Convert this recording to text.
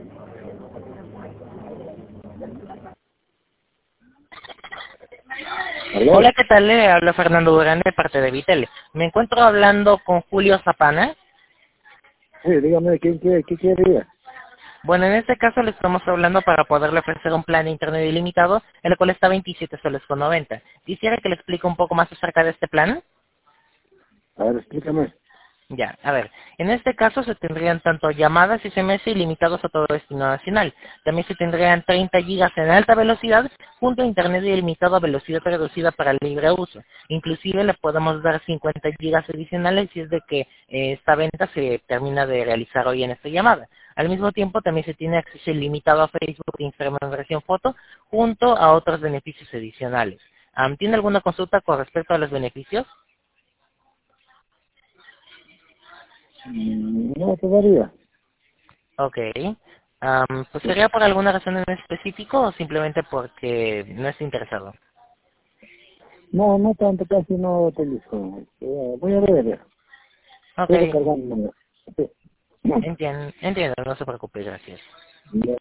¿Aló? Hola, ¿qué tal? Le habla Fernando Durán de parte de Vitel. Me encuentro hablando con Julio Zapana. Sí, dígame, ¿qué quiere? Bueno, en este caso le estamos hablando para poderle ofrecer un plan de internet ilimitado, el cual está a 27 soles con 90. Quisiera que le explique un poco más acerca de este plan. A ver, explícame. Ya, a ver, en este caso se tendrían tanto llamadas y SMS ilimitados a todo destino nacional. También se tendrían 30 gigas en alta velocidad junto a internet ilimitado a velocidad reducida para libre uso. Inclusive le podemos dar 50 gigas adicionales si es de que esta venta se termina de realizar hoy en esta llamada. Al mismo tiempo también se tiene acceso ilimitado a Facebook e Instagram en versión foto junto a otros beneficios adicionales. ¿Tiene alguna consulta con respecto a los beneficios? No, todavía. Ok. Pues sería por alguna razón en específico o simplemente porque no está interesado. No, no tanto, casi no utilizo. Voy a ver, Ok. estoy recargando. Sí. Entiendo, no se preocupe, gracias. Ya.